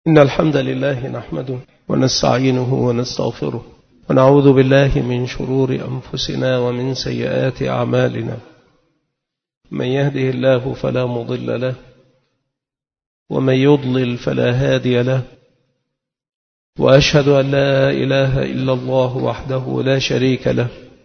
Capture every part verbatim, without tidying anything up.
إن الحمد لله نحمده ونستعينه ونستغفره ونعوذ بالله من شرور أنفسنا ومن سيئات أعمالنا. من يهده الله فلا مضل له ومن يضلل فلا هادي له، وأشهد أن لا إله إلا الله وحده لا شريك له،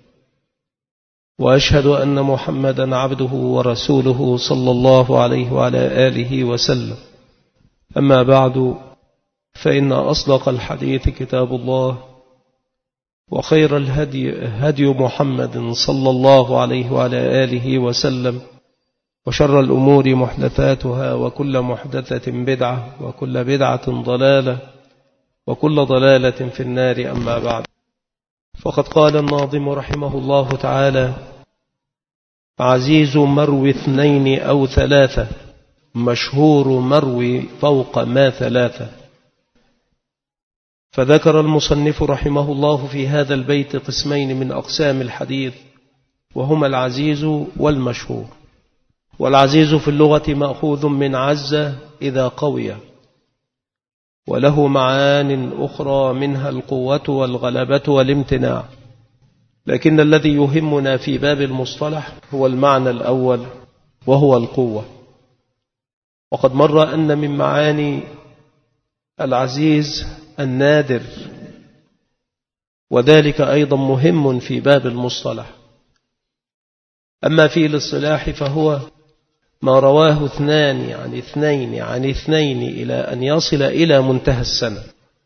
وأشهد أن محمدا عبده ورسوله صلى الله عليه وعلى آله وسلم. أما بعد، فإن أصدق الحديث كتاب الله، وخير الهدي هدي محمد صلى الله عليه وعلى آله وسلم، وشر الأمور محدثاتها، وكل محدثة بدعة، وكل بدعة ضلالة، وكل ضلالة في النار. أما بعد، فقد قال الناظم رحمه الله تعالى: عزيز مروي اثنين أو ثلاثة، مشهور مروي فوق ما ثلاثة. فذكر المصنف رحمه الله في هذا البيت قسمين من أقسام الحديث، وهما العزيز والمشهور. والعزيز في اللغة مأخوذ من عز إذا قوي، وله معان أخرى منها القوة والغلبة والامتناع، لكن الذي يهمنا في باب المصطلح هو المعنى الأول وهو القوة. وقد مر أن من معاني العزيز النادر، وذلك أيضا مهم في باب المصطلح. أما في الاصطلاح فهو ما رواه اثنان عن اثنين عن اثنين إلى أن يصل إلى منتهى السنة.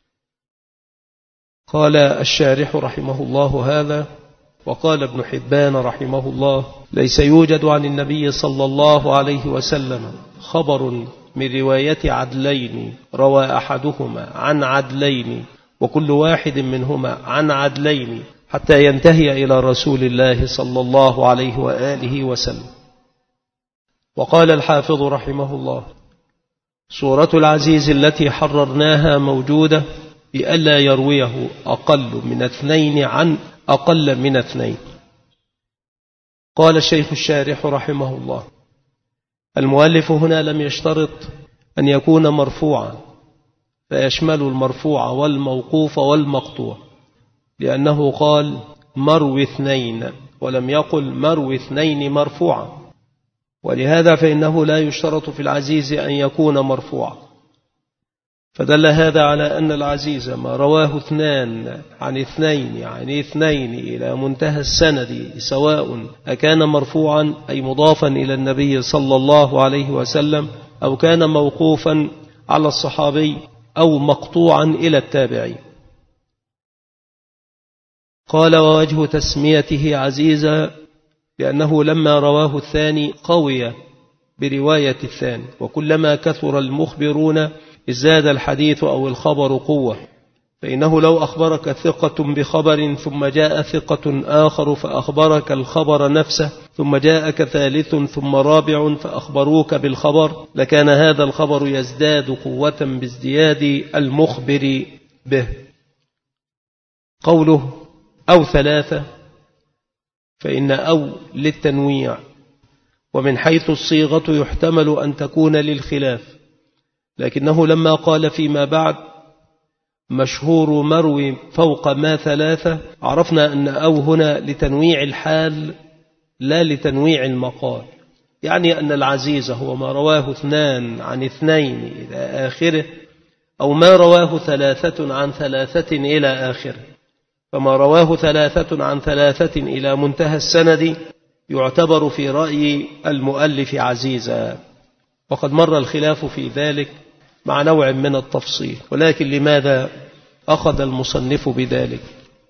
قال الشارح رحمه الله هذا، وقال ابن حبان رحمه الله: ليس يوجد عن النبي صلى الله عليه وسلم خبر من رواية عدلين روى أحدهما عن عدلين وكل واحد منهما عن عدلين حتى ينتهي إلى رسول الله صلى الله عليه وآله وسلم. وقال الحافظ رحمه الله: صورة العزيز التي حررناها موجودة بألا يرويه أقل من اثنين عن أقل من اثنين. قال الشيخ الشارح رحمه الله: المؤلف هنا لم يشترط أن يكون مرفوعا، فيشمل المرفوع والموقوف والمقطوع، لأنه قال مروي اثنين ولم يقل مروي اثنين مرفوعا، ولهذا فإنه لا يشترط في العزيز أن يكون مرفوعا. فدل هذا على أن العزيز ما رواه اثنان عن اثنين عن اثنين إلى منتهى السند، سواء أكان مرفوعا أي مضافا إلى النبي صلى الله عليه وسلم، أو كان موقوفا على الصحابي، أو مقطوعا إلى التابعين. قال: ووجه تسميته عزيزا لأنه لما رواه الثاني قوي برواية الثاني، وكلما كثر المخبرون ازداد الحديث أو الخبر قوة. فإنه لو أخبرك ثقة بخبر ثم جاء ثقة آخر فأخبرك الخبر نفسه، ثم جاءك ثالث ثم رابع فأخبروك بالخبر، لكان هذا الخبر يزداد قوة بازدياد المخبر به. قوله أو ثلاثة، فإن أو للتنويع، ومن حيث الصيغة يحتمل أن تكون للخلاف، لكنه لما قال فيما بعد مشهور مروي فوق ما ثلاثة، عرفنا أن أو هنا لتنويع الحال لا لتنويع المقال، يعني أن العزيز هو ما رواه اثنان عن اثنين إلى آخره، أو ما رواه ثلاثة عن ثلاثة إلى آخره. فما رواه ثلاثة عن ثلاثة إلى منتهى السند يعتبر في رأي المؤلف عزيزا، وقد مر الخلاف في ذلك مع نوع من التفصيل. ولكن لماذا أخذ المصنف بذلك؟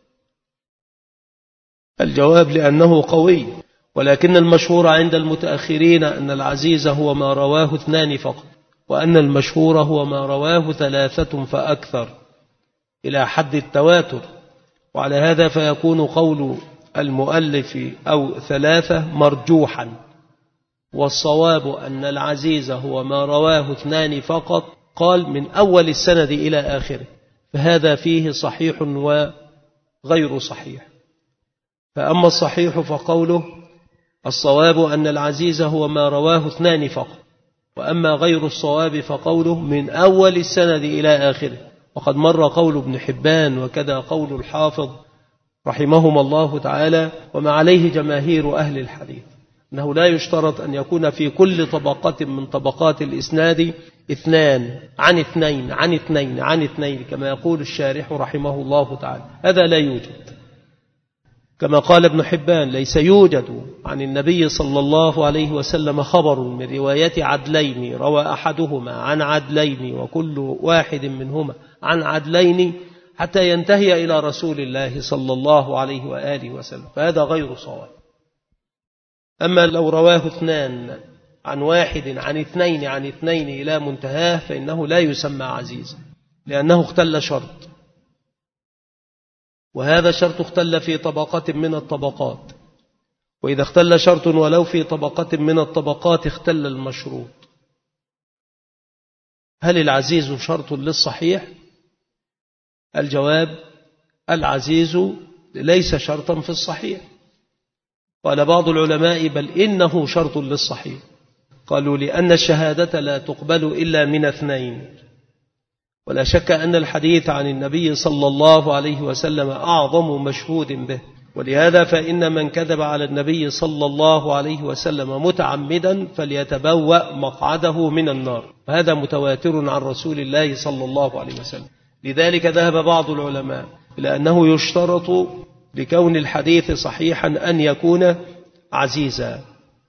الجواب: لأنه قوي. ولكن المشهور عند المتأخرين أن العزيز هو ما رواه اثنان فقط، وأن المشهور هو ما رواه ثلاثة فأكثر إلى حد التواتر. وعلى هذا فيكون قول المؤلف أو ثلاثة مرجوحا، والصواب أن العزيز هو ما رواه اثنان فقط، قال من أول السند إلى آخره، فهذا فيه صحيح وغير صحيح. فأما الصحيح فقوله الصواب أن العزيز هو ما رواه اثنان فقط، وأما غير الصواب فقوله من أول السند إلى آخره. وقد مر قول ابن حبان وكذا قول الحافظ رحمهما الله تعالى، وما عليه جماهير أهل الحديث، أنه لا يشترط أن يكون في كل طبقة من طبقات الإسناد اثنان عن اثنين عن اثنين عن اثنين كما يقول الشارح رحمه الله تعالى، هذا لا يوجد. كما قال ابن حبان ليس يوجد عن النبي صلى الله عليه وسلم خبر من رواية عدلين روى أحدهما عن عدلين وكل واحد منهما عن عدلين حتى ينتهي إلى رسول الله صلى الله عليه وآله وسلم، فهذا غير صواب. أما لو رواه اثنان عن واحد عن اثنين عن اثنين إلى منتهاه فإنه لا يسمى عزيزا، لأنه اختل شرط، وهذا الشرط اختل في طبقة من الطبقات، وإذا اختل شرط ولو في طبقة من الطبقات اختل المشروط. هل العزيز شرط للصحيح؟ الجواب العزيز ليس شرطا في الصحيح. قال بعض العلماء بل إنه شرط للصحيح، قالوا لأن الشهادة لا تقبل إلا من اثنين، ولا شك أن الحديث عن النبي صلى الله عليه وسلم أعظم مشهود به، ولهذا فإن من كذب على النبي صلى الله عليه وسلم متعمدا فليتبوأ مقعده من النار، فهذا متواتر عن رسول الله صلى الله عليه وسلم. لذلك ذهب بعض العلماء إلى أنه يشترط لكون الحديث صحيحا أن يكون عزيزا،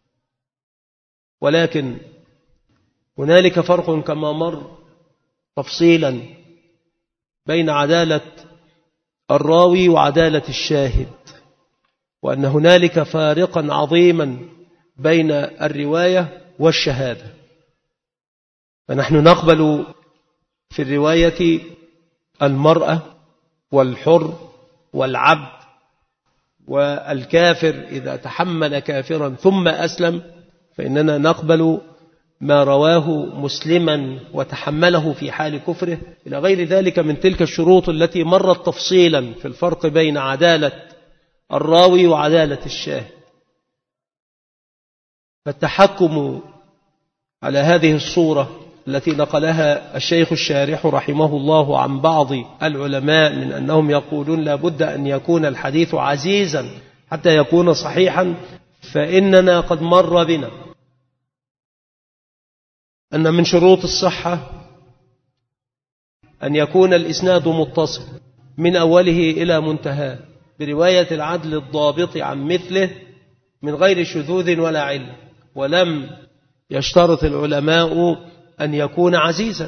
ولكن هنالك فرق كما مر تفصيلا بين عدالة الراوي وعدالة الشاهد، وأن هنالك فارقا عظيما بين الرواية والشهادة. فنحن نقبل في الرواية المرأة والحر والعبد والكافر إذا تحمل كافرا ثم أسلم، فإننا نقبل ما رواه مسلما وتحمله في حال كفره إلى غير ذلك من تلك الشروط التي مرت تفصيلا في الفرق بين عدالة الراوي وعدالة الشاهد. فالتحكم على هذه الصورة التي نقلها الشيخ الشارح رحمه الله عن بعض العلماء من أنهم يقولون لا بد أن يكون الحديث عزيزا حتى يكون صحيحا، فإننا قد مر بنا أن من شروط الصحة أن يكون الإسناد متصل من أوله إلى منتهاه برواية العدل الضابط عن مثله من غير شذوذ ولا علة، ولم يشترط العلماء أن يكون عزيزا.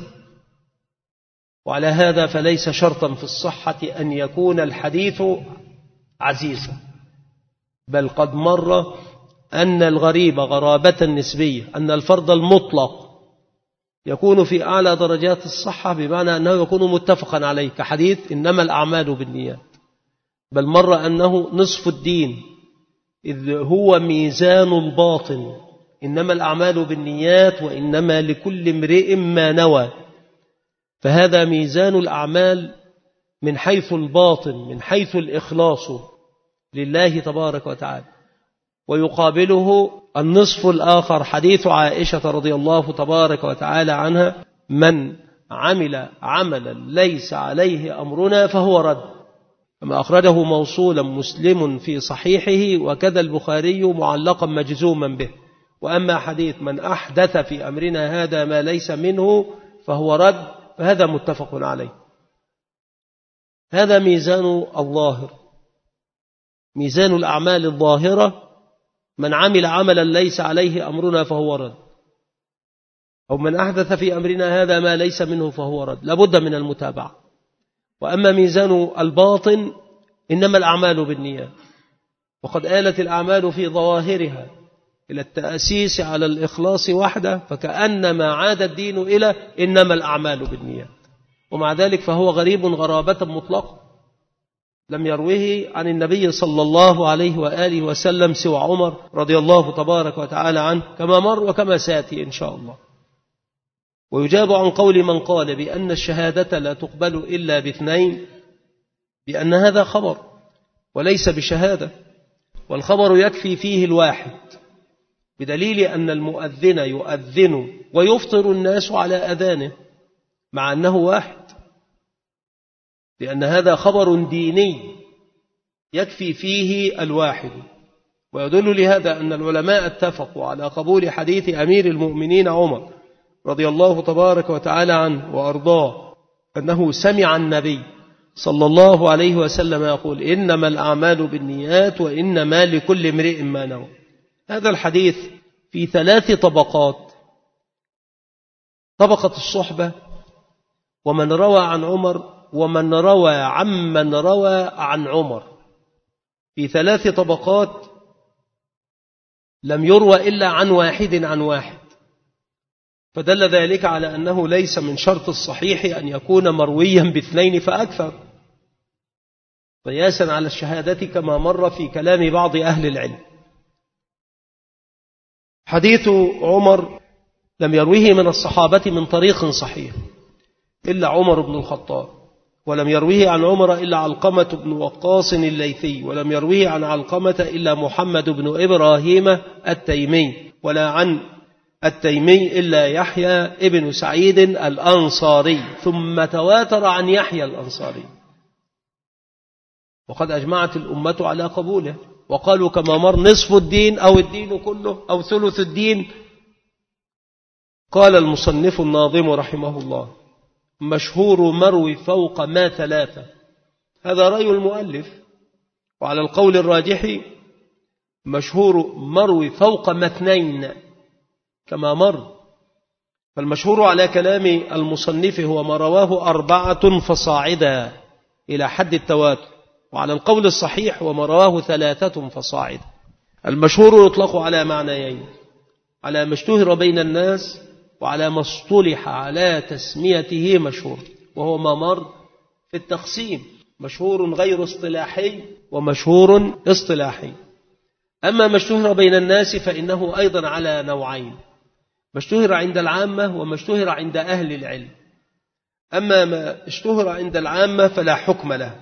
وعلى هذا فليس شرطا في الصحة أن يكون الحديث عزيزا، بل قد مر أن الغريب غرابة نسبية، أن الفرد المطلق يكون في أعلى درجات الصحة بمعنى أنه يكون متفقا عليه كحديث إنما الأعمال بالنيات، بل مر أنه نصف الدين إذ هو ميزان الباطن، إنما الأعمال بالنيات وإنما لكل امرئ ما نوى، فهذا ميزان الأعمال من حيث الباطن من حيث الإخلاص لله تبارك وتعالى. ويقابله النصف الآخر حديث عائشة رضي الله تبارك وتعالى عنها من عمل عملا ليس عليه أمرنا فهو رد، كما أخرجه موصولا مسلم في صحيحه وكذا البخاري معلقا مجزوما به. وأما حديث من أحدث في أمرنا هذا ما ليس منه فهو رد، فهذا متفق عليه. هذا ميزان الظاهر، ميزان الأعمال الظاهرة، من عمل عملا ليس عليه أمرنا فهو رد، أو من أحدث في أمرنا هذا ما ليس منه فهو رد، لابد من المتابعة. وأما ميزان الباطن إنما الأعمال بالنيات، وقد آلت الأعمال في ظواهرها إلى التأسيس على الإخلاص وحده، فكأنما عاد الدين إلى إنما الأعمال بالنيات، ومع ذلك فهو غريب غرابة مطلقة لم يروه عن النبي صلى الله عليه وآله وسلم سوى عمر رضي الله تبارك وتعالى عنه كما مر وكما سيأتي إن شاء الله. ويجاب عن قول من قال بأن الشهادة لا تقبل إلا باثنين بأن هذا خبر وليس بشهادة، والخبر يكفي فيه الواحد، بدليل أن المؤذن يؤذن ويفطر الناس على أذانه مع أنه واحد، لأن هذا خبر ديني يكفي فيه الواحد. ويدل لهذا أن العلماء اتفقوا على قبول حديث أمير المؤمنين عمر رضي الله تبارك وتعالى عنه وأرضاه أنه سمع النبي صلى الله عليه وسلم يقول: إنما الأعمال بالنيات وإنما لكل امرئ ما نوى. هذا الحديث في ثلاث طبقات: طبقة الصحبة، ومن روى عن عمر، ومن روى عمن روى عن عمر، في ثلاث طبقات لم يروى إلا عن واحد عن واحد. فدل ذلك على أنه ليس من شرط الصحيح أن يكون مرويا باثنين فأكثر، قياسا على الشهادة كما مر في كلام بعض أهل العلم. حديث عمر لم يرويه من الصحابة من طريق صحيح إلا عمر بن الخطاب، ولم يرويه عن عمر إلا علقمة بن وقاص الليثي، ولم يرويه عن علقمة إلا محمد بن إبراهيم التيمي، ولا عن التيمي إلا يحيى ابن سعيد الأنصاري، ثم تواتر عن يحيى الأنصاري. وقد أجمعت الأمة على قبوله، وقالوا كما مر: نصف الدين أو الدين كله أو ثلث الدين. قال المصنف الناظم رحمه الله: مشهور مروي فوق ما ثلاثة. هذا رأي المؤلف، وعلى القول الراجح مشهور مروي فوق ما اثنين كما مر. فالمشهور على كلام المصنف هو ما رواه أربعة فصاعدا إلى حد التواتر، وعلى القول الصحيح وما رواه ثلاثة فصاعدا. المشهور يطلق على معنيين: على ما اشتهر بين الناس، وعلى ما اصطلح على تسميته مشهور، وهو ما مر في التقسيم: مشهور غير اصطلاحي ومشهور اصطلاحي. أما ما اشتهر بين الناس فإنه أيضا على نوعين: ما اشتهر عند العامة وما اشتهر عند أهل العلم. أما ما اشتهر عند العامة فلا حكم له.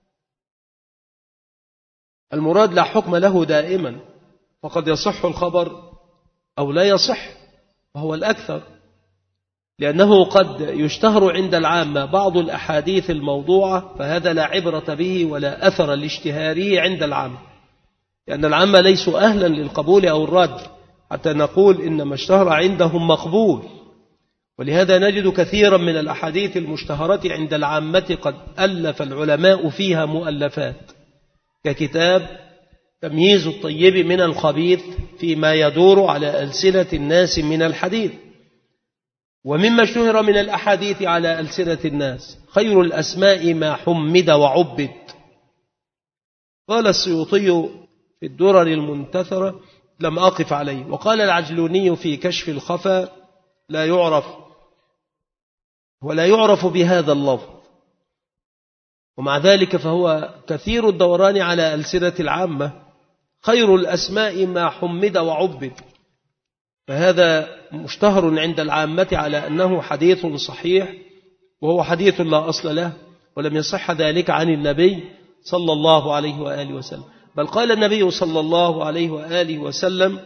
المراد لا حكم له دائما، فقد يصح الخبر أو لا يصح، وهو الأكثر، لأنه قد يشتهر عند العامة بعض الأحاديث الموضوعة، فهذا لا عبرة به ولا أثر لاشتهاره عند العامة، لأن العامة ليسوا أهلا للقبول أو الرد حتى نقول إن ما اشتهر عندهم مقبول. ولهذا نجد كثيرا من الأحاديث المشتهرة عند العامة قد ألف العلماء فيها مؤلفات، ككتاب تمييز الطيب من الخبيث فيما يدور على ألسنة الناس من الحديث. ومما اشتهر من الأحاديث على ألسنة الناس: خير الأسماء ما حمد وعبد. قال السيوطي في الدرر المنتثرة: لم أقف عليه. وقال العجلوني في كشف الخفا: لا يعرف ولا يعرف بهذا اللفظ. ومع ذلك فهو كثير الدوران على ألسنة العامة: خير الأسماء ما حمد وعبد. فهذا مشتهر عند العامة على أنه حديث صحيح، وهو حديث لا أصل له، ولم يصح ذلك عن النبي صلى الله عليه وآله وسلم. بل قال النبي صلى الله عليه وآله وسلم: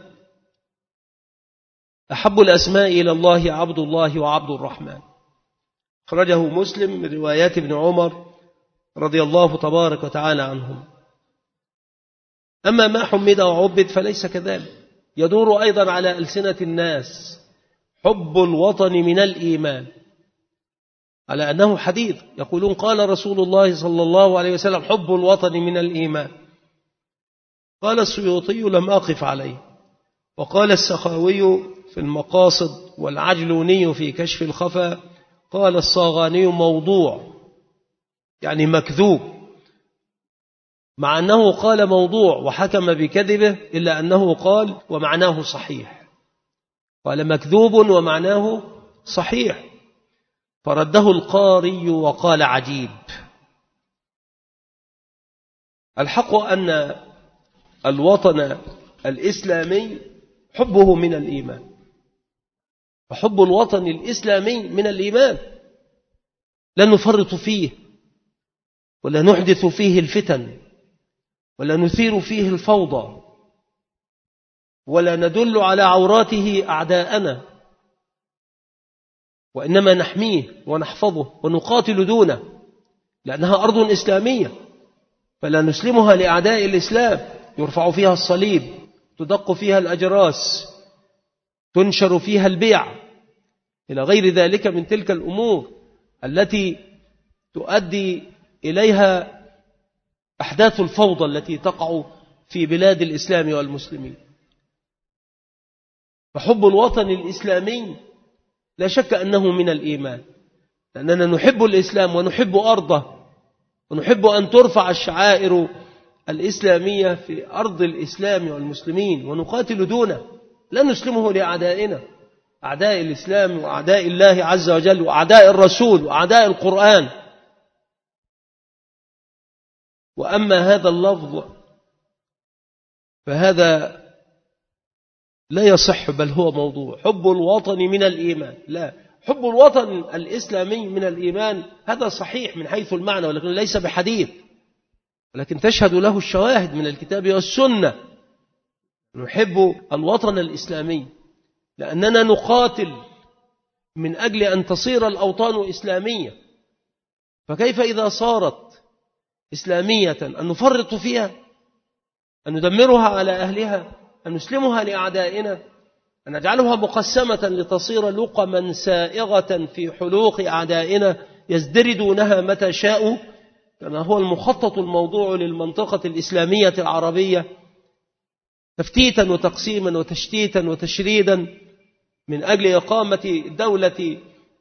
أحب الأسماء إلى الله عبد الله وعبد الرحمن. خرجه مسلم من روايات ابن عمر رضي الله تبارك وتعالى عنهم. أما ما حمد وعبد فليس كذلك، يدور أيضا على ألسنة الناس حب الوطن من الإيمان، على أنه حديث. يقولون: قال رسول الله صلى الله عليه وسلم: حب الوطن من الإيمان. قال السيوطي: لم أقف عليه. وقال السخاوي في المقاصد، والعجلوني في كشف الخفا، قال الصاغاني: موضوع، يعني مكذوب، مع أنه قال موضوع وحكم بكذبه، إلا أنه قال ومعناه صحيح. قال مكذوب ومعناه صحيح، فرده القاري وقال عجيب. الحق أن الوطن الإسلامي حبه من الإيمان، وحب الوطن الإسلامي من الإيمان، لا نفرط فيه ولا نحدث فيه الفتن ولا نثير فيه الفوضى. ولا ندل على عوراته أعداءنا، وإنما نحميه ونحفظه ونقاتل دونه، لأنها أرض إسلامية، فلا نسلمها لأعداء الإسلام يرفع فيها الصليب، تدق فيها الأجراس، تنشر فيها البيع، إلى غير ذلك من تلك الأمور التي تؤدي إليها أحداث الفوضى التي تقع في بلاد الإسلام والمسلمين. فحب الوطن الإسلامي لا شك أنه من الإيمان، لأننا نحب الإسلام ونحب أرضه، ونحب أن ترفع الشعائر الإسلامية في أرض الإسلام والمسلمين، ونقاتل دونه، لا نسلمه لأعدائنا، أعداء الإسلام وأعداء الله عز وجل وأعداء الرسول وأعداء القرآن. وأما هذا اللفظ فهذا لا يصح، بل هو موضوع. حب الوطن من الإيمان، لا، حب الوطن الإسلامي من الإيمان هذا صحيح من حيث المعنى، ولكن ليس بحديث، ولكن تشهد له الشواهد من الكتاب والسنة. نحب الوطن الإسلامي لأننا نقاتل من أجل أن تصير الأوطان إسلامية، فكيف إذا صارت إسلامية أن نفرط فيها، أن ندمرها على أهلها، أن نسلمها لأعدائنا، أن نجعلها مقسمة لتصير لقما سائغة في حلوق أعدائنا يزدردونها متى شاءوا، كما هو المخطط الموضوع للمنطقة الإسلامية العربية، تفتيتا وتقسيما وتشتيتا وتشريدا من أجل إقامة دولة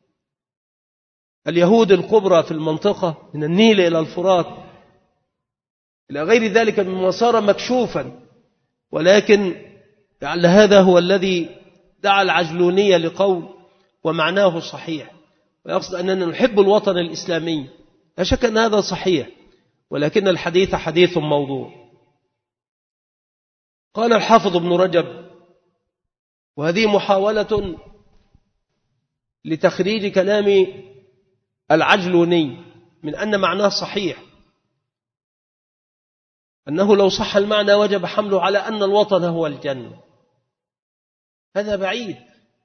اليهود الكبرى في المنطقة من النيل إلى الفرات إلى غير ذلك مما صار مكشوفا. ولكن لعل هذا هو الذي دعا العجلونية لقول ومعناه صحيح، ويقصد أننا نحب الوطن الإسلامي، لا شك أن هذا صحيح، ولكن الحديث حديث موضوع. قال الحافظ ابن رجب، وهذه محاولة لتخريج كلام العجلوني من أن معناه صحيح، أنه لو صح المعنى وجب حمله على أن الوطن هو الجنة. هذا بعيد،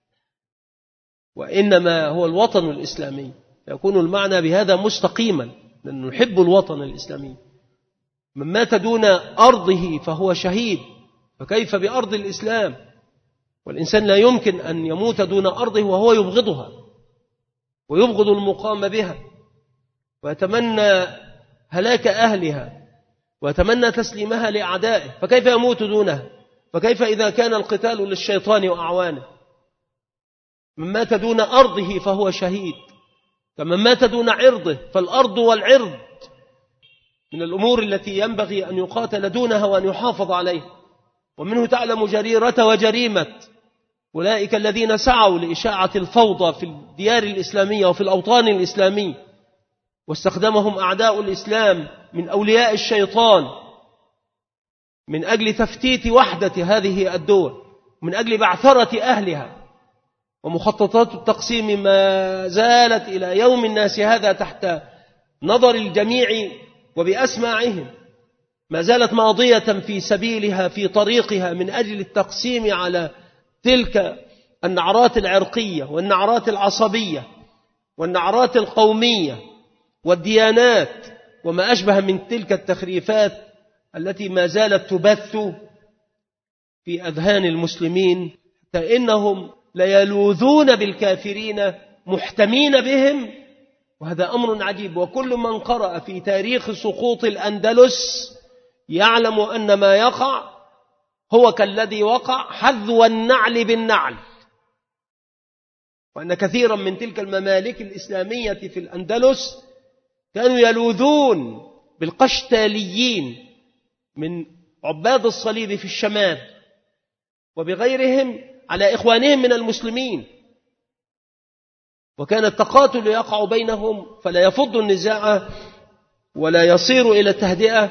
وإنما هو الوطن الإسلامي، يكون المعنى بهذا مستقيما، لأن نحب الوطن الإسلامي. من مات دون أرضه فهو شهيد، فكيف بأرض الإسلام؟ والإنسان لا يمكن أن يموت دون أرضه وهو يبغضها ويبغض المقام بها ويتمنى هلاك أهلها ويتمنى تسليمها لأعدائه، فكيف يموت دونها؟ فكيف إذا كان القتال للشيطان وأعوانه؟ من مات دون أرضه فهو شهيد، فمن مات دون عرضه، فالأرض والعرض من الأمور التي ينبغي أن يقاتل دونها وأن يحافظ عليها. ومنه تعلم جريرة وجريمة أولئك الذين سعوا لإشاعة الفوضى في الديار الإسلامية وفي الأوطان الإسلامية، واستخدمهم أعداء الإسلام من أولياء الشيطان من أجل تفتيت وحدة هذه الدول، من أجل بعثرة أهلها. ومخططات التقسيم ما زالت إلى يوم الناس هذا تحت نظر الجميع وبأسماعهم، ما زالت ماضية في سبيلها في طريقها من أجل التقسيم على تلك النعرات العرقية والنعرات العصبية والنعرات القومية والديانات وما أشبه من تلك التخريفات التي ما زالت تبث في أذهان المسلمين، فإنهم ليلوذون بالكافرين محتمين بهم. وهذا أمر عجيب، وكل من قرأ في تاريخ سقوط الأندلس يعلم أن ما يقع هو كالذي وقع حذو النعل بالنعل، وأن كثيرا من تلك الممالك الإسلامية في الأندلس كانوا يلوذون بالقشتاليين من عباد الصليب في الشمال وبغيرهم على إخوانهم من المسلمين، وكان التقاتل يقع بينهم فلا يفض النزاع ولا يصير إلى التهدئة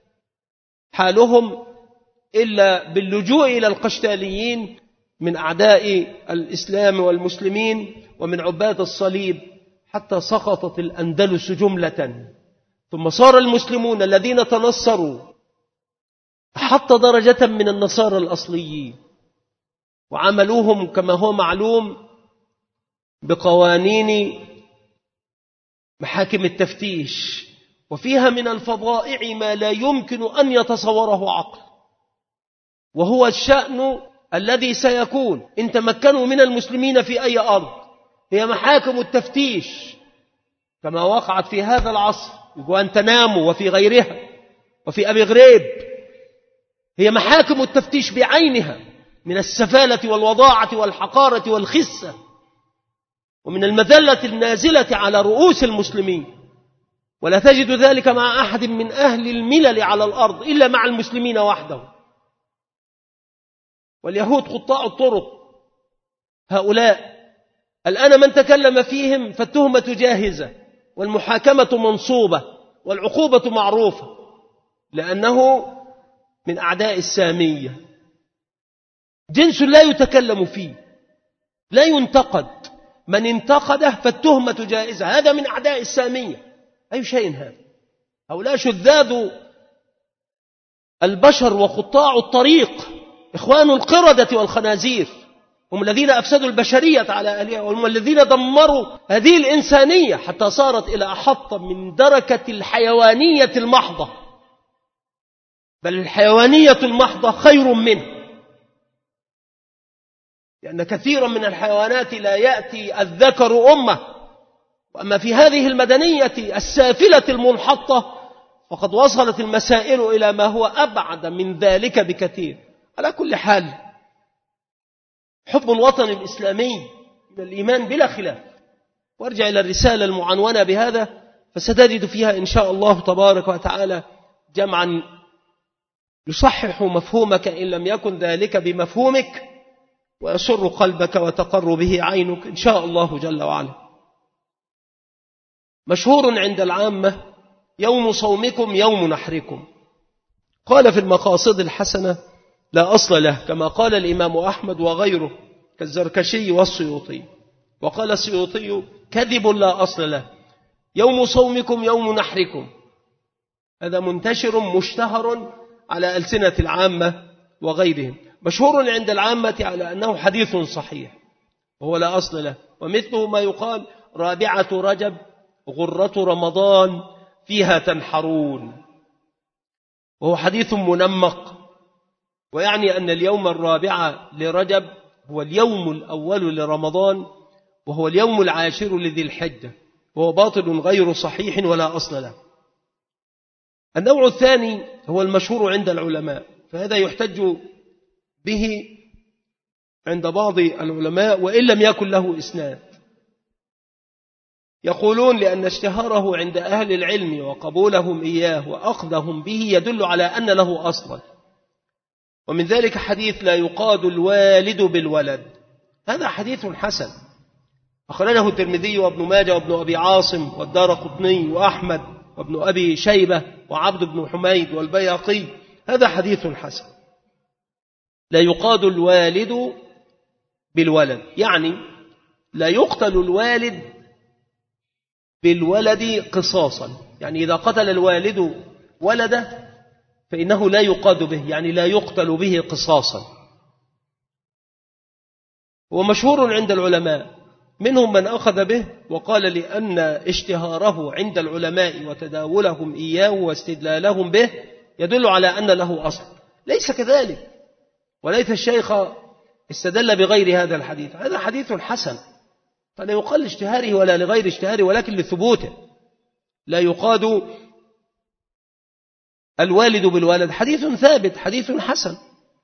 حالهم إلا باللجوء إلى القشتاليين من أعداء الإسلام والمسلمين ومن عباد الصليب، حتى سقطت الأندلس جملة. ثم صار المسلمون الذين تنصروا حتى درجة من النصارى الأصليين وعملوهم كما هو معلوم بقوانين محاكم التفتيش، وفيها من الفظائع ما لا يمكن أن يتصوره عقل، وهو الشأن الذي سيكون إن تمكنوا من المسلمين في أي أرض. هي محاكم التفتيش كما وقعت في هذا العصر جوانتنامو وفي غيرها وفي أبي غريب. هي محاكم التفتيش بعينها من السفالة والوضاعة والحقارة والخسة ومن المذلة النازلة على رؤوس المسلمين، ولا تجد ذلك مع أحد من أهل الملل على الأرض إلا مع المسلمين وحده. واليهود قطاع الطرق هؤلاء الآن من تكلم فيهم فالتهمة جاهزة والمحاكمة منصوبة والعقوبة معروفة، لأنه من أعداء السامية، جنس لا يتكلم فيه لا ينتقد، من انتقده فالتهمة جائزة، هذا من أعداء السامية. أي شيء هذا؟ هؤلاء شذاذ البشر وقطاع الطريق، إخوان القردة والخنازير، هم الذين أفسدوا البشرية على أهلها، هم الذين دمروا هذه الإنسانية حتى صارت إلى أحط من دركة الحيوانية المحضة، بل الحيوانية المحضة خير منه، لأن كثيرا من الحيوانات لا يأتي الذكر أمه، وأما في هذه المدنية السافلة المنحطة فقد وصلت المسائل إلى ما هو أبعد من ذلك بكثير. على كل حال، حب الوطن الإسلامي من الإيمان بلا خلاف، وارجع إلى الرسالة المعنونة بهذا فستجد فيها إن شاء الله تبارك وتعالى جمعا يصحح مفهومك إن لم يكن ذلك بمفهومك، ويسر قلبك وتقر به عينك إن شاء الله جل وعلا. مشهور عند العامة يوم صومكم يوم نحركم. قال في المقاصد الحسنة لا أصل له، كما قال الإمام أحمد وغيره كالزركشي والسيوطي. وقال السيوطي كذب لا أصل له، يوم صومكم يوم نحركم، هذا منتشر مشتهر على ألسنة العامة وغيرهم، مشهور عند العامة على أنه حديث صحيح وهو لا أصل له. ومثله ما يقال رابعة رجب غرة رمضان فيها تنحرون، وهو حديث منمق، ويعني أن اليوم الرابع لرجب هو اليوم الأول لرمضان، وهو اليوم العاشر لذي الحجة، وهو باطل غير صحيح ولا أصل له. النوع الثاني هو المشهور عند العلماء، فهذا يحتج به عند بعض العلماء وإن لم يكن له إسناد. يقولون لأن اشتهاره عند أهل العلم وقبولهم إياه وأخذهم به يدل على أن له أصلا، ومن ذلك حديث لا يقاد الوالد بالولد، هذا حديث حسن أخرجه الترمذي وابن ماجه وابن أبي عاصم والدارقطني وأحمد وابن أبي شيبة وعبد بن حميد والبيهقي، هذا حديث حسن. لا يقاد الوالد بالولد يعني لا يقتل الوالد بالولد قصاصا، يعني إذا قتل الوالد ولده فإنه لا يقاد به، يعني لا يقتل به قصاصا. ومشهور عند العلماء، منهم من أخذ به وقال لأن اشتهاره عند العلماء وتداولهم إياه واستدلالهم به يدل على أن له أصل. ليس كذلك، وليس الشيخ استدل بغير هذا الحديث، هذا حديث حسن، فلا يقال لاشتهاره ولا لغير اشتهاره ولكن لثبوته. لا يقاد الوالد بالولد، حديث ثابت حديث حسن،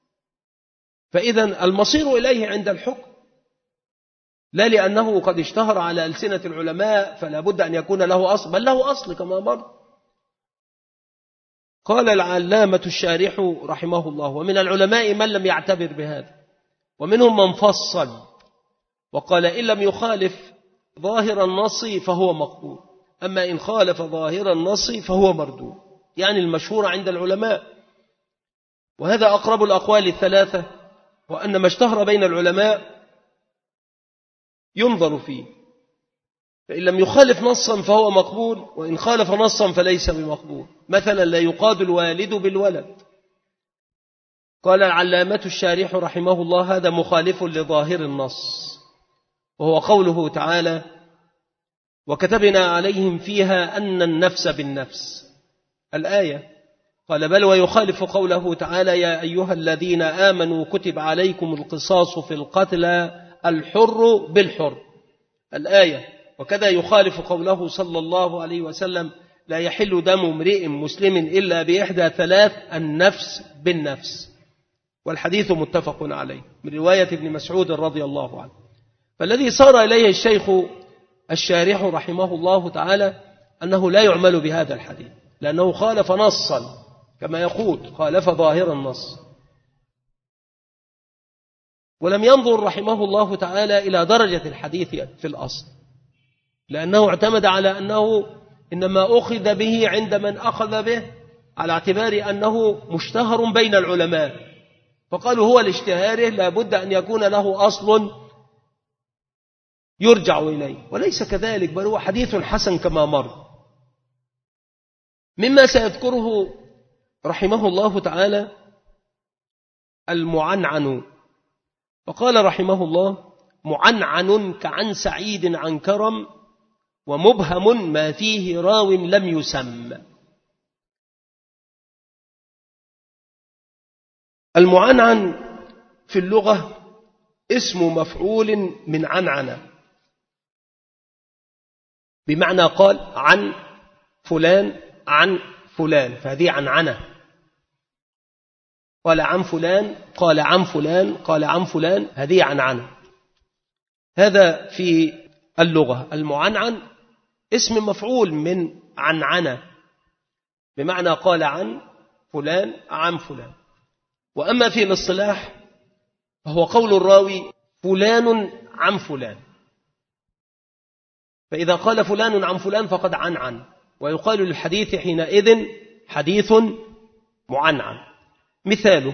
فإذا المصير إليه عند الحكم، لا لأنه قد اشتهر على ألسنة العلماء فلا بد أن يكون له أصل، بل له أصل كما مر. قال العلامة الشارح رحمه الله ومن العلماء من لم يعتبر بهذا، ومنهم من فصل وقال إن لم يخالف ظاهر النص فهو مقبول، أما إن خالف ظاهر النص فهو مردود، يعني المشهور عند العلماء. وهذا أقرب الأقوال الثلاثة، وأن ما اشتهر بين العلماء ينظر فيه، فإن لم يخالف نصا فهو مقبول، وإن خالف نصا فليس بمقبول. مثلا لا يقاد الوالد بالولد، قال العلامة الشارح رحمه الله: هذا مخالف لظاهر النص، وهو قوله تعالى: وكتبنا عليهم فيها أن النفس بالنفس، الآية. قال: بل ويخالف قوله تعالى: يا أيها الذين آمنوا كتب عليكم القصاص في القتلى الحر بالحر، الآية. وكذا يخالف قوله صلى الله عليه وسلم: لا يحل دم امرئ مسلم إلا بإحدى ثلاث: النفس بالنفس، والحديث متفق عليه من رواية ابن مسعود رضي الله عنه. فالذي صار إليه الشيخ الشارح رحمه الله تعالى أنه لا يعمل بهذا الحديث، لأنه خالف نصا كما يقول، خالف ظاهر النص، ولم ينظر رحمه الله تعالى إلى درجة الحديث في الأصل، لأنه اعتمد على أنه إنما أخذ به عند من أخذ به على اعتبار أنه مشتهر بين العلماء، فقالوا هو لاشتهاره لا بد أن يكون له أصل يرجع إليه، وليس كذلك، بل هو حديث حسن كما مر. مما سيذكره رحمه الله تعالى المعنعن، فقال رحمه الله: معنعن كعن سعيد عن كرم، ومبهم ما فيه راو لم يسم. المعنعن في اللغة اسم مفعول من عنعنة، بمعنى قال عن فلان عن فلان، فهذه عنعنة. قال عن فلان، قال عن فلان، قال عن فلان، هذه عنعنة. هذا في اللغة. المعنعن اسم مفعول من عنعنة، بمعنى قال عن فلان عن فلان. وأما في الاصطلاح فهو قول الراوي فلان عن فلان، فإذا قال فلان عن فلان فقد عنعن، ويقال للحديث حينئذ حديث معنعن. مثاله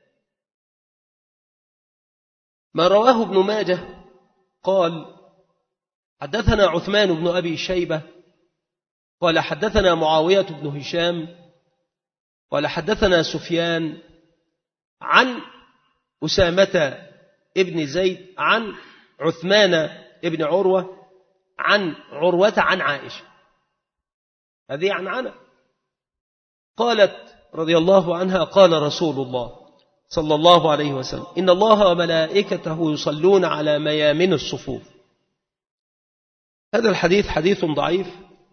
ما رواه ابن ماجه قال: حدثنا عثمان بن أبي شيبة قال حدثنا معاوية بن هشام قال حدثنا سفيان عن أسامة ابن زيد عن عثمان ابن عروة عن عروة عن عائشة، هذه عنعنة. قالت رضي الله عنها: قال رسول الله صلى الله عليه وسلم: إن الله وملائكته يصلون على ميامن الصفوف. هذا الحديث حديث ضعيف،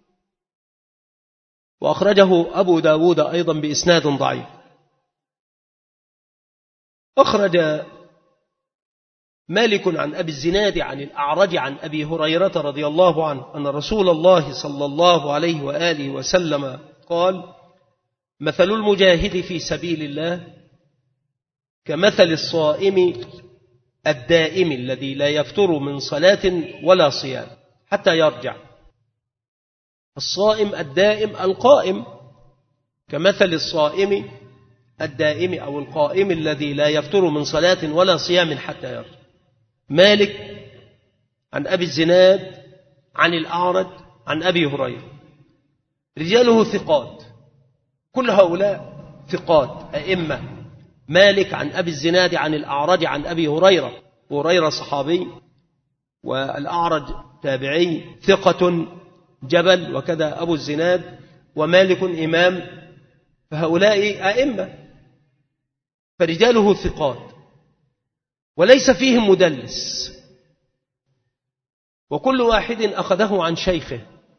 وأخرجه أبو داود أيضا بإسناد ضعيف. أخرج مالك عن أبي الزناد عن الأعرج عن أبي هريرة رضي الله عنه أن رسول الله صلى الله عليه وآله وسلم قال: مثل المجاهد في سبيل الله كمثل الصائم الدائم الذي لا يفتر من صلاة ولا صيام حتى يرجع. الصائم الدائم القائم، كمثل الصائم الدائم أو القائم الذي لا يفتر من صلاة ولا صيام حتى يرجع. مالك عن أبي الزناد عن الأعرج عن أبي هريرة، رجاله ثقات، كل هؤلاء ثقات أئمة. مالك عن أبي الزناد عن الأعرج عن أبي هريرة، وهريرة صحابي والأعرج تابعي ثقة جبل، وكذا أبو الزناد، ومالك إمام، فهؤلاء أئمة، فرجاله ثقات وليس فيهم مدلس، وكل واحد أخذه عن شيخه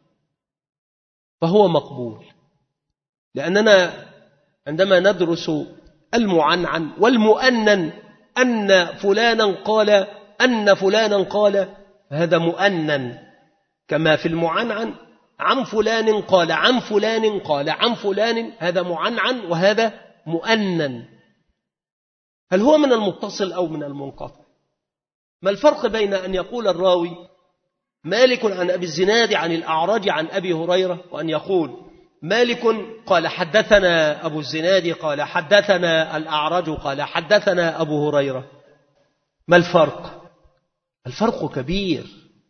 فهو مقبول. لأننا عندما ندرس المعنعن والمؤنن أن فلانا قال أن فلانا قال، هذا مؤنن، كما في المعنعن عن فلان قال عن فلان قال عن فلان، هذا معنعن وهذا مؤنن. هل هو من المتصل أو من المنقطع؟ ما الفرق بين أن يقول الراوي مالك عن أبي الزناد عن الأعرج عن أبي هريرة، وأن يقول مالك قال حدثنا أبو الزناد قال حدثنا الأعرج قال حدثنا أبو هريرة؟ ما الفرق؟ الفرق كبير.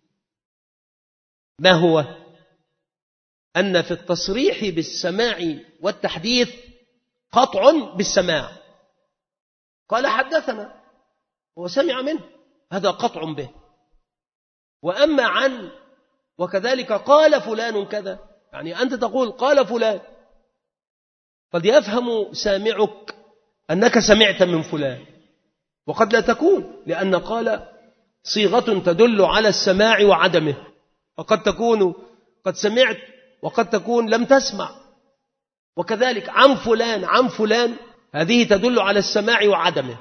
ما هو؟ أن في التصريح بالسماع والتحديث قطع بالسماع، قال حدثنا هو سمع منه، هذا قطع به. وأما عن وكذلك قال فلان كذا، يعني أنت تقول قال فلان، قد يفهم سامعك أنك سمعت من فلان، وقد لا تكون، لأن قال صيغة تدل على السماع وعدمه، وقد تكون قد سمعت وقد تكون لم تسمع. وكذلك عن فلان عن فلان هذه تدل على السماع وعدمه.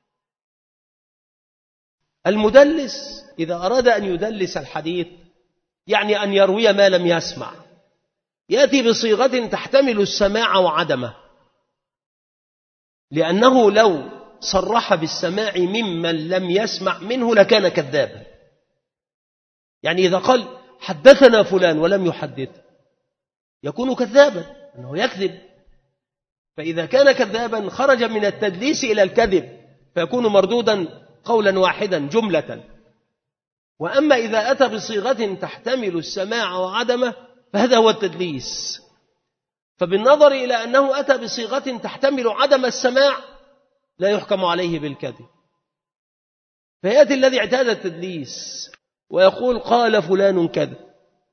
المدلس إذا أراد أن يدلس الحديث يعني أن يروي ما لم يسمع، يأتي بصيغة تحتمل السماع وعدمه، لأنه لو صرح بالسماع ممن لم يسمع منه لكان كذابا. يعني إذا قال حدثنا فلان ولم يحدث يكون كذابا، أنه يكذب. فإذا كان كذابا خرج من التدليس إلى الكذب، فيكون مردودا قولا واحدا جملة. وأما إذا أتى بصيغة تحتمل السماع وعدمه فهذا هو التدليس. فبالنظر إلى أنه أتى بصيغة تحتمل عدم السماع لا يحكم عليه بالكذب. فيأتي الذي اعتاد التدليس ويقول قال فلان كذا،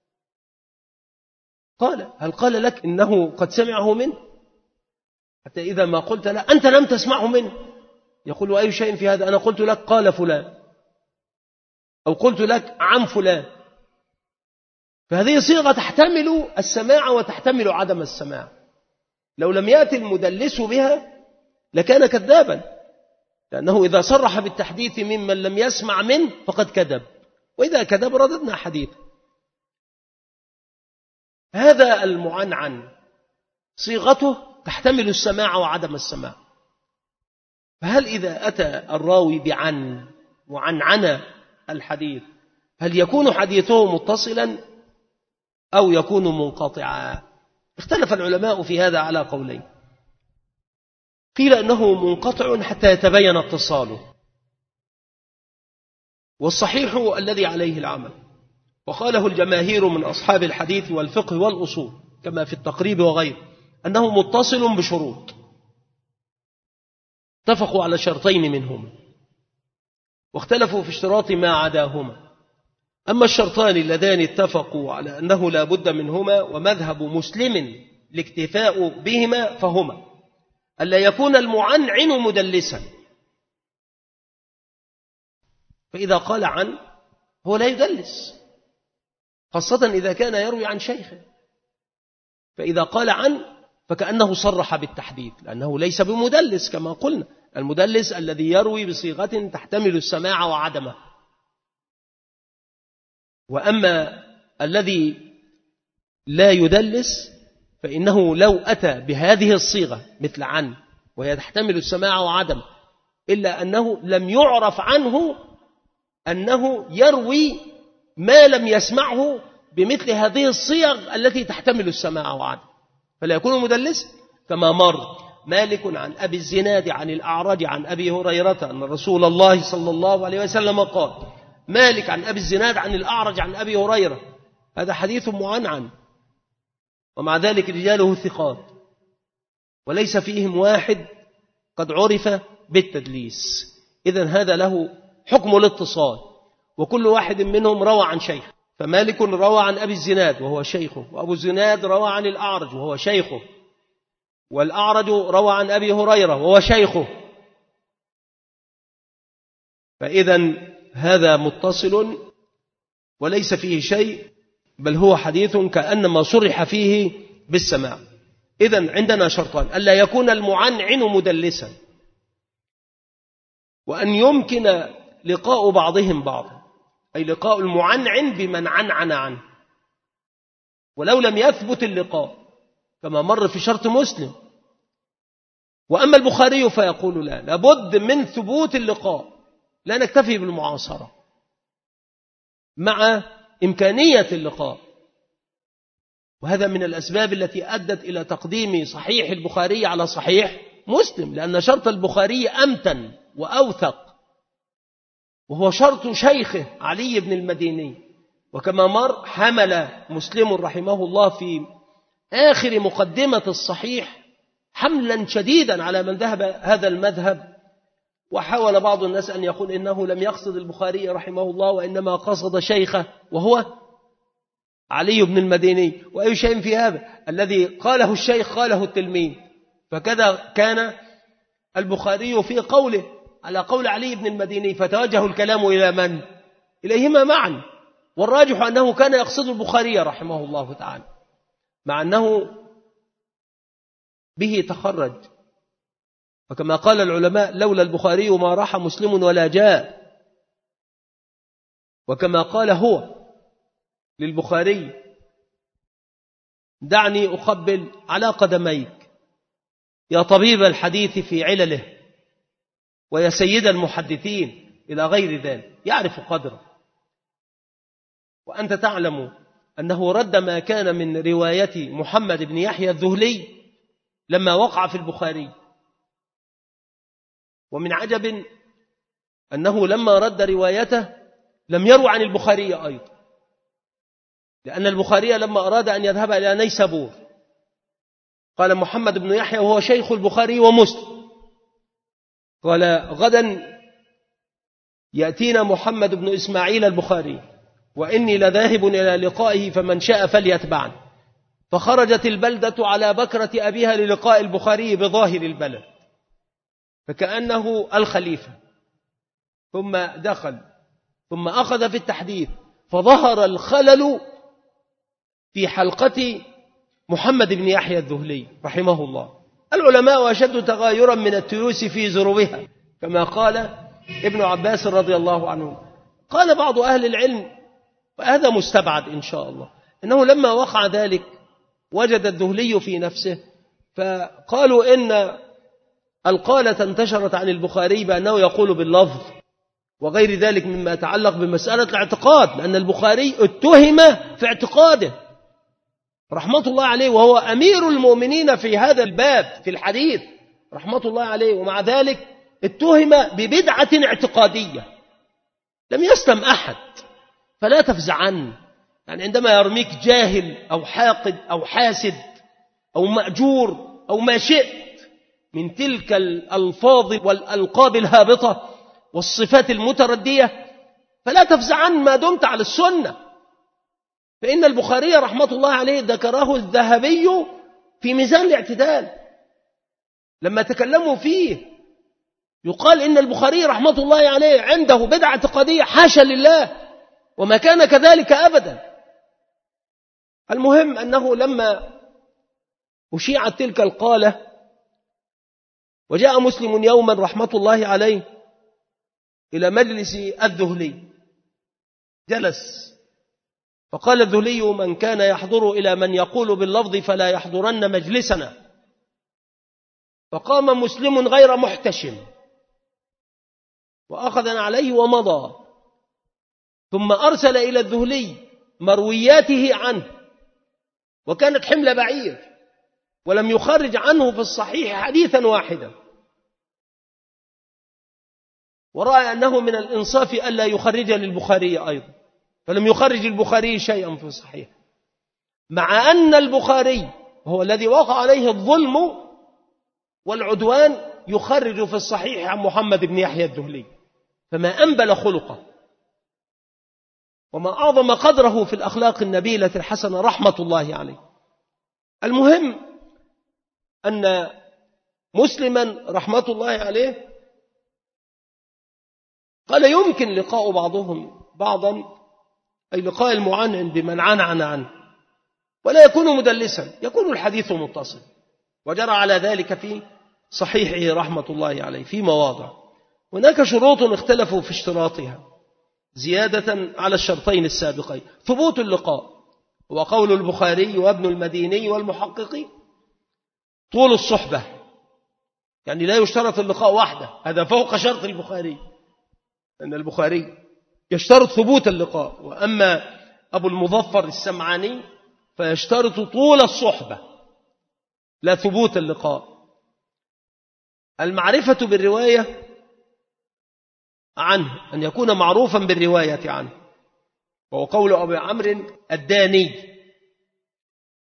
قال هل قال لك إنه قد سمعه منه؟ حتى إذا ما قلت لا أنت لم تسمعه منه يقول أي شيء في هذا، أنا قلت لك قال فلان أو قلت لك عن فلان. فهذه صيغة تحتمل السماع وتحتمل عدم السماع. لو لم يأتي المدلس بها لكان كذابا، لأنه إذا صرح بالتحديث ممن لم يسمع منه فقد كذب، وإذا كذب رددنا حديث. هذا المعنعن صيغته تحتمل السماع وعدم السماع. فهل إذا أتى الراوي بعن وعنعن الحديث هل يكون حديثه متصلا أو يكون منقطعا؟ اختلف العلماء في هذا على قولين. قيل أنه منقطع حتى يتبين اتصاله، والصحيح الذي عليه العمل، وقاله الجماهير من أصحاب الحديث والفقه والأصول كما في التقريب وغيره، أنه متصل بشروط، اتفقوا على شرطين منهما واختلفوا في اشتراط ما عداهما. أما الشرطان اللذان اتفقوا على أنه لا بد منهما ومذهب مسلم الاكتفاء بهما فهما: ألا يكون المعنعن مدلسا، فإذا قال عن هو لا يدلس، خاصة إذا كان يروي عن شيخه. فإذا قال عن فكأنه صرح بالتحديد، لأنه ليس بمدلس كما قلنا، المدلس الذي يروي بصيغة تحتمل السماع وعدمه. وأما الذي لا يدلس فإنه لو أتى بهذه الصيغة مثل عن وهي تحتمل السماع وعدم، إلا أنه لم يعرف عنه أنه يروي ما لم يسمعه بمثل هذه الصيغ التي تحتمل السماع وعدم، فلا يكون مدلس. كما مر مالك عن أبي الزناد عن الأعرج عن أبي هريرة أن رسول الله صلى الله عليه وسلم قال: مالك عن أبي الزناد عن الأعرج عن أبي هريرة، هذا حديث معنعن، ومع ذلك رجاله ثقات وليس فيهم واحد قد عرف بالتدليس. إذن هذا له حكم الاتصال، وكل واحد منهم روى عن شيخ. فمالك روى عن أبي الزناد وهو شيخه، وأبو الزناد روى عن الأعرج وهو شيخه، والأعرج روى عن أبي هريرة وهو شيخه. فإذن هذا متصل وليس فيه شيء، بل هو حديث كأنما صرح فيه بالسماع. إذن عندنا شرطان: ألا يكون المعنعن مدلسا، وأن يمكن لقاء بعضهم بعضا، أي لقاء المعنعن بمن عنعن عنه، ولو لم يثبت اللقاء كما مر في شرط مسلم. وأما البخاري فيقول لا، لابد من ثبوت اللقاء، لا نكتفي بالمعاصرة مع إمكانية اللقاء. وهذا من الأسباب التي أدت إلى تقديم صحيح البخاري على صحيح مسلم، لأن شرط البخاري أمتن وأوثق، وهو شرط شيخه علي بن المديني. وكما مر حمل مسلم رحمه الله في آخر مقدمة الصحيح حملا شديدا على من ذهب هذا المذهب وحاول بعض الناس أن يقول إنه لم يقصد البخاري رحمه الله وإنما قصد شيخه وهو علي بن المديني. وأي شيء في هذا؟ الذي قاله الشيخ قاله التلميذ. فكذا كان البخاري في قوله على قول علي بن المديني، فتوجه الكلام إلى من؟ إليهما معا. والراجح أنه كان يقصد البخاري رحمه الله تعالى، مع أنه به تخرج. وكما قال العلماء لولا البخاري ما راح مسلم ولا جاء. وكما قال هو للبخاري دعني أقبل على قدميك يا طبيب الحديث في علله ويا سيد المحدثين إلى غير ذلك، يعرف قدره. وأنت تعلم أنه رد ما كان من رواية محمد بن يحيى الذهلي لما وقع في البخاري. ومن عجب أنه لما رد روايته لم يروى عن البخاري أيضا، لأن البخاري لما أراد أن يذهب إلى نيسابور قال محمد بن يحيى وهو شيخ البخاري ومسلم، قال غدا يأتينا محمد بن إسماعيل البخاري وإني لذاهب إلى لقائه فمن شاء فليتبعني. فخرجت البلدة على بكرة أبيها للقاء البخاري بظاهر البلد فكأنه الخليفة، ثم دخل ثم أخذ في التحديث فظهر الخلل في حلقة محمد بن يحيى الذهلي رحمه الله. العلماء أشد تغايرا من التيوس في زروها كما قال ابن عباس رضي الله عنه. قال بعض أهل العلم وهذا مستبعد إن شاء الله، إنه لما وقع ذلك وجد الذهلي في نفسه فقالوا إن القالة انتشرت عن البخاري بأنه يقول باللفظ وغير ذلك مما يتعلق بمسألة الاعتقاد، لأن البخاري اتهم في اعتقاده رحمة الله عليه، وهو أمير المؤمنين في هذا الباب في الحديث رحمة الله عليه، ومع ذلك اتهم ببدعة اعتقادية لم يسلم أحد. فلا تفزع عنه، يعني عندما يرميك جاهل أو حاقد أو حاسد أو مأجور أو ما شئت من تلك الألفاظ والألقاب الهابطة والصفات المتردية، فلا تفزع عنه ما دمت على السنة. فإن البخاري رحمة الله عليه ذكره الذهبي في ميزان الاعتدال لما تكلموا فيه، يقال إن البخاري رحمة الله عليه عنده بدعة اعتقادية، حاشا لله، وما كان كذلك أبدا. المهم أنه لما أشيعت تلك القالة وجاء مسلم يوما رحمة الله عليه إلى مجلس الذهلي جلس، فقال الذهلي من كان يحضر إلى من يقول باللفظ فلا يحضرن مجلسنا. فقام مسلم غير محتشم وأخذ عليه ومضى، ثم أرسل إلى الذهلي مروياته عنه، وكانت حمل بعير ولم يخرج عنه في الصحيح حديثا واحدا، ورأى أنه من الإنصاف ألا يخرج للبخاري أيضا، فلم يخرج البخاري شيئا في الصحيح، مع أن البخاري هو الذي وقع عليه الظلم والعدوان يخرج في الصحيح عن محمد بن يحيى الذهلي. فما أنبل خلقه وما أعظم قدره في الأخلاق النبيلة الحسنة رحمة الله عليه. المهم أن مسلما رحمة الله عليه قال يمكن لقاء بعضهم بعضا، أي لقاء المعنعن بمن عنعن عنه، ولا يكون مدلسا، يكون الحديث متصل، وجرى على ذلك في صحيحه رحمة الله عليه في مواضع. هناك شروط اختلفوا في اشتراطها زيادة على الشرطين السابقين. ثبوت اللقاء وقول البخاري وابن المديني والمحققي طول الصحبة، يعني لا يشترط اللقاء وحده، هذا فوق شرط البخاري، أن البخاري يشترط ثبوت اللقاء، وأما أبو المظفر السمعاني فيشترط طول الصحبة لا ثبوت اللقاء. المعرفة بالرواية عنه، أن يكون معروفا بالرواية عنه، وهو قول أبي عمرو الداني.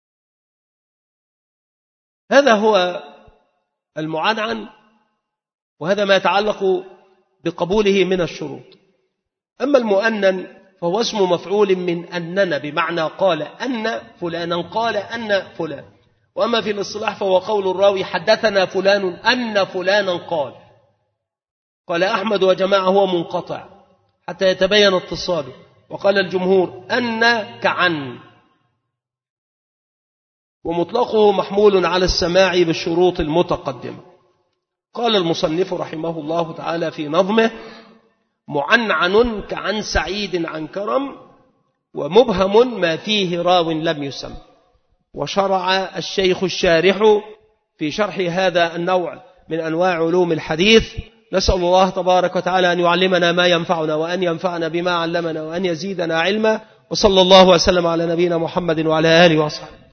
هذا هو المعنعن وهذا ما يتعلق بقبوله من الشروط. أما المؤنن فهو اسم مفعول من أنن، بمعنى قال أن فلانا قال أن فلان. وأما في الاصطلاح فهو قول الراوي حدثنا فلان أن فلانا قال. قال أحمد وجماعة هو منقطع حتى يتبين اتصاله، وقال الجمهور أن كعن، ومطلقه محمول على السماع بالشروط المتقدمة. قال المصنف رحمه الله تعالى في نظمه: معنعن كعن سعيد عن كرم، ومبهم ما فيه راو لم يسم. وشرع الشيخ الشارح في شرح هذا النوع من أنواع علوم الحديث. نسأل الله تبارك وتعالى أن يعلمنا ما ينفعنا، وأن ينفعنا بما علمنا، وأن يزيدنا علما. وصلى الله وسلم على نبينا محمد وعلى آله وصحبه.